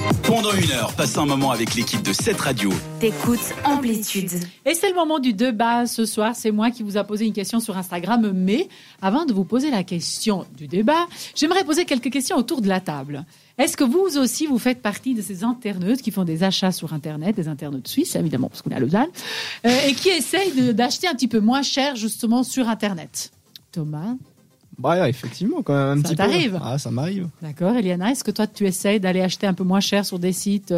Pendant 1 heure, passe un moment avec l'équipe de 7 Radio. T'écoutes Amplitude. Et c'est le moment du débat ce soir. C'est moi qui vous a posé une question sur Instagram. Mais avant de vous poser la question du débat, j'aimerais poser quelques questions autour de la table. Est-ce que vous aussi, vous faites partie de ces internautes qui font des achats sur Internet, des internautes suisses, évidemment, parce qu'on est à Lausanne, et qui essayent d'acheter un petit peu moins cher, justement, sur Internet? Thomas? Bah, effectivement, quand même, un petit peu. Ça t'arrive? Ah, ça m'arrive. D'accord. Eliana, est-ce que toi, tu essayes d'aller acheter un peu moins cher sur des sites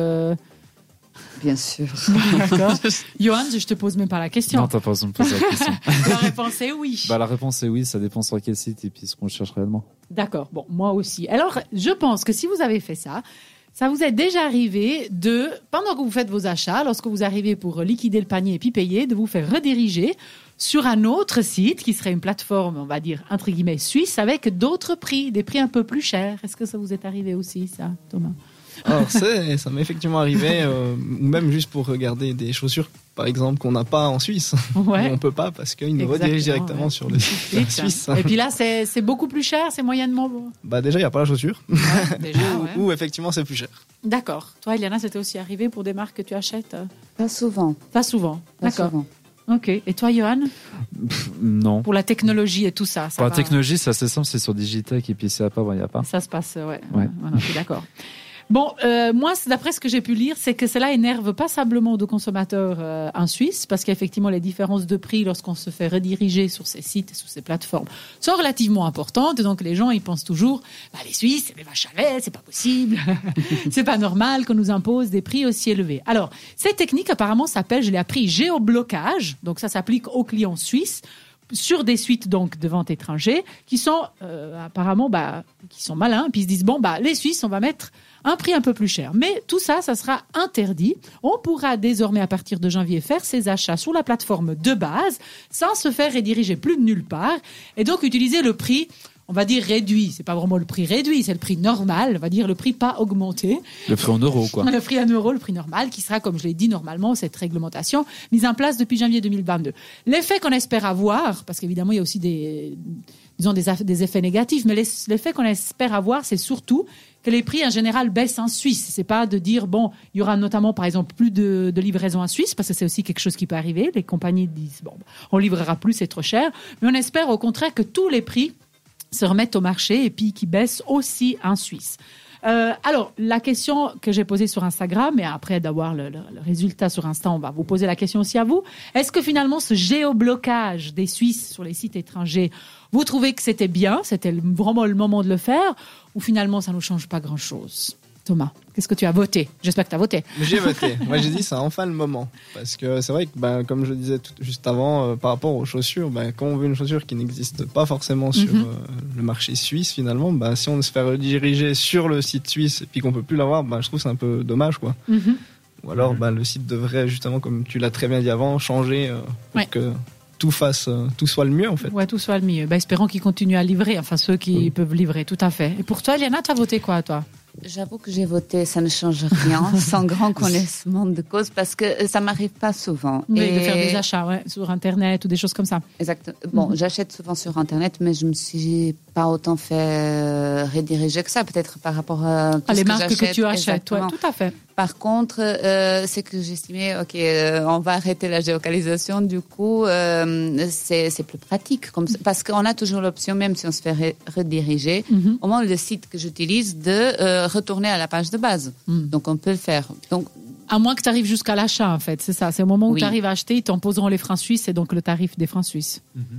Bien sûr. D'accord. Johan, je te pose même pas la question. Non, t'as pas besoin de me poser la question. La réponse est oui. La réponse est oui, ça dépend sur quel site et puis ce qu'on cherche réellement. D'accord, bon, moi aussi. Alors, je pense que si vous avez fait ça, ça vous est déjà arrivé pendant que vous faites vos achats, lorsque vous arrivez pour liquider le panier et puis payer, de vous faire rediriger sur un autre site qui serait une plateforme, on va dire, entre guillemets, suisse, avec d'autres prix, des prix un peu plus chers. Est-ce que ça vous est arrivé aussi, ça, Thomas? Alors, ça m'est effectivement arrivé, ou même juste pour regarder des chaussures, par exemple, qu'on n'a pas en Suisse. Ouais. On peut pas parce qu'ils nous redirigent directement sur le site suisse. Et puis là, c'est beaucoup plus cher, c'est moyennement bon. Bah, déjà, il n'y a pas la chaussure. Ouais, déjà, ouais. Ou effectivement, c'est plus cher. D'accord. Toi, Eliana, c'était aussi arrivé pour des marques que tu achètes? Pas souvent. Pas souvent. Pas D'accord. souvent. Ok. Et toi, Johan? Non. Pour la technologie et tout ça. Pour la technologie, c'est assez simple, c'est sur Digitech et puis s'il n'y a pas, il n'y a pas. Ça se passe, ouais. Ouais. Voilà, je suis d'accord. Bon, moi, d'après ce que j'ai pu lire, c'est que cela énerve passablement de consommateurs en Suisse, parce qu'effectivement, les différences de prix lorsqu'on se fait rediriger sur ces sites et sur ces plateformes sont relativement importantes. Donc, les gens, ils pensent toujours, les Suisses, c'est des vaches à lait, c'est pas possible. C'est pas normal qu'on nous impose des prix aussi élevés. Alors, cette technique, apparemment, s'appelle, je l'ai appris, géoblocage. Donc, ça s'applique aux clients suisses sur des sites donc de vente étrangers qui sont apparemment qui sont malins, puis ils se disent les Suisses, on va mettre un prix un peu plus cher. Mais tout ça, ça sera interdit. On pourra désormais à partir de janvier faire ses achats sur la plateforme de base sans se faire rediriger plus de nulle part et donc utiliser le prix, on va dire réduit. C'est pas vraiment le prix réduit, c'est le prix normal, on va dire le prix pas augmenté. Le prix en euros, quoi. Le prix en euros, le prix normal, qui sera, comme je l'ai dit, normalement, cette réglementation mise en place depuis janvier 2022. L'effet qu'on espère avoir, parce qu'évidemment, il y a aussi des effets négatifs, mais l'effet qu'on espère avoir, c'est surtout que les prix en général baissent en Suisse. C'est pas de dire, il y aura notamment, par exemple, plus de livraison en Suisse, parce que c'est aussi quelque chose qui peut arriver. Les compagnies disent, on livrera plus, c'est trop cher. Mais on espère au contraire que tous les prix se remettent au marché et puis qui baissent aussi en Suisse. Alors, la question que j'ai posée sur Instagram, et après d'avoir le résultat sur Insta, on va vous poser la question aussi à vous. Est-ce que finalement, ce géoblocage des Suisses sur les sites étrangers, vous trouvez que c'était bien, c'était vraiment le moment de le faire, ou finalement, ça ne nous change pas grand-chose? Thomas, qu'est-ce que tu as voté? J'espère que tu as voté. J'ai voté. Moi, j'ai dit c'est enfin le moment. Parce que c'est vrai que, comme je disais juste avant, par rapport aux chaussures, quand on veut une chaussure qui n'existe pas forcément sur le marché suisse, finalement, si on se fait rediriger sur le site suisse et puis qu'on peut plus l'avoir, je trouve que c'est un peu dommage, quoi. Ou alors, le site devrait justement, comme tu l'as très bien dit avant, changer pour que tout soit le mieux, en fait. Ouais, tout soit le mieux. Espérons qu'ils continuent à livrer, enfin ceux qui peuvent livrer, tout à fait. Et pour toi, Eliana, tu as voté quoi, toi? J'avoue que j'ai voté, ça ne change rien, sans grand connaissement de cause, parce que ça m'arrive pas souvent. Oui, de faire des achats sur Internet ou des choses comme ça. Exactement. Bon, j'achète souvent sur Internet, mais je me suis pas autant fait rediriger que ça, peut-être par rapport à tout les marques que tu achètes. Ouais, tout à fait. Par contre, c'est que j'estimais, on va arrêter la géolocalisation, du coup, c'est plus pratique, parce qu'on a toujours l'option, même si on se fait rediriger, au moins le site que j'utilise, de retourner à la page de base. Donc, on peut le faire. Donc, à moins que tu arrives jusqu'à l'achat, en fait, c'est ça. C'est au moment où tu arrives à acheter, ils t'imposeront les francs suisses et donc le tarif des francs suisses.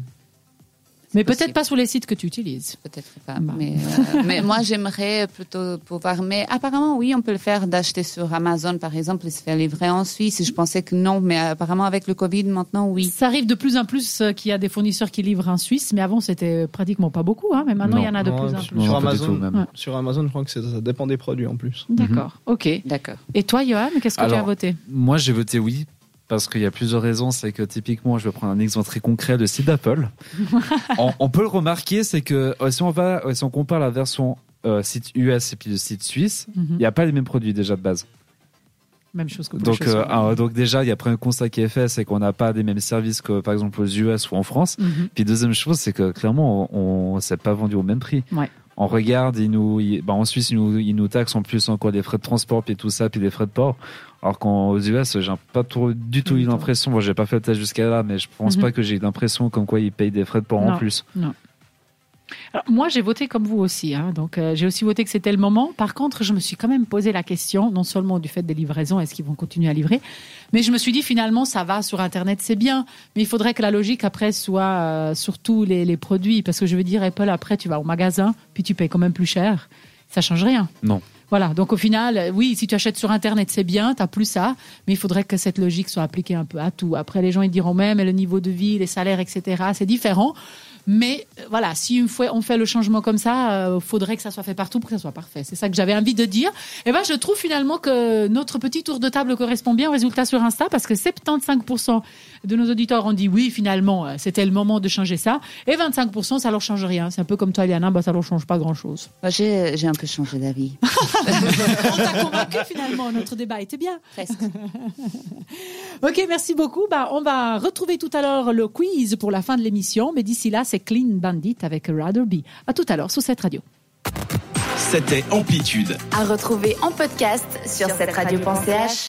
Mais peut-être pas sur les sites que tu utilises. Peut-être pas. Mais moi, j'aimerais plutôt pouvoir. Mais apparemment, oui, on peut le faire d'acheter sur Amazon, par exemple, et se faire livrer en Suisse. Je pensais que non, mais apparemment, avec le Covid, maintenant, oui. Ça arrive de plus en plus qu'il y a des fournisseurs qui livrent en Suisse, mais avant, c'était pratiquement pas beaucoup. Mais maintenant, il y en a de plus en plus. Sur Amazon, je crois que ça dépend des produits en plus. D'accord, ok. D'accord. Et toi, Johan, qu'est-ce que tu as voté? Moi, j'ai voté oui. Parce qu'il y a plusieurs raisons. C'est que typiquement, je vais prendre un exemple très concret, le site d'Apple. on peut le remarquer, c'est que si on compare la version site US et puis le site suisse, il n'y a pas les mêmes produits déjà de base. Même chose que donc déjà, il y a un constat qui est fait, c'est qu'on n'a pas les mêmes services que par exemple aux US ou en France. Puis deuxième chose, c'est que clairement, on s'est pas vendu au même prix. Ouais. On regarde, en Suisse, ils nous taxent en plus encore des frais de transport, puis tout ça, puis des frais de port. Alors qu'aux US, j'ai pas du tout eu l'impression, bon, j'ai pas fait le test jusqu'à là, mais je pense pas que j'ai eu l'impression comme quoi ils payent des frais de port en plus. Non. Alors, moi, j'ai voté comme vous aussi, donc j'ai aussi voté que c'était le moment. Par contre, je me suis quand même posé la question, non seulement du fait des livraisons, est-ce qu'ils vont continuer à livrer, mais je me suis dit finalement, ça va sur Internet, c'est bien, mais il faudrait que la logique après soit sur tous les produits, parce que je veux dire, Apple, après, tu vas au magasin, puis tu payes quand même plus cher, ça change rien. Non. Voilà, donc au final, oui, si tu achètes sur Internet, c'est bien, tu n'as plus ça, mais il faudrait que cette logique soit appliquée un peu à tout. Après, les gens ils diront même, mais le niveau de vie, les salaires, etc., c'est différent. Mais voilà, si on fait le changement comme ça, faudrait que ça soit fait partout pour que ça soit parfait. C'est ça que j'avais envie de dire. Et ben, je trouve finalement que notre petit tour de table correspond bien au résultat sur Insta, parce que 75% de nos auditeurs ont dit oui, finalement, c'était le moment de changer ça. Et 25%, ça leur change rien. C'est un peu comme toi, Eliana, ça leur change pas grand-chose. J'ai un peu changé d'avis. On t'a convaincu finalement, notre débat était bien. Presque. Ok, merci beaucoup. On va retrouver tout à l'heure le quiz pour la fin de l'émission, mais d'ici là, c'est Clean Bandit avec Rather Be. À tout à l'heure sur cette radio. C'était Amplitude. À retrouver en podcast sur cetteradio.ch.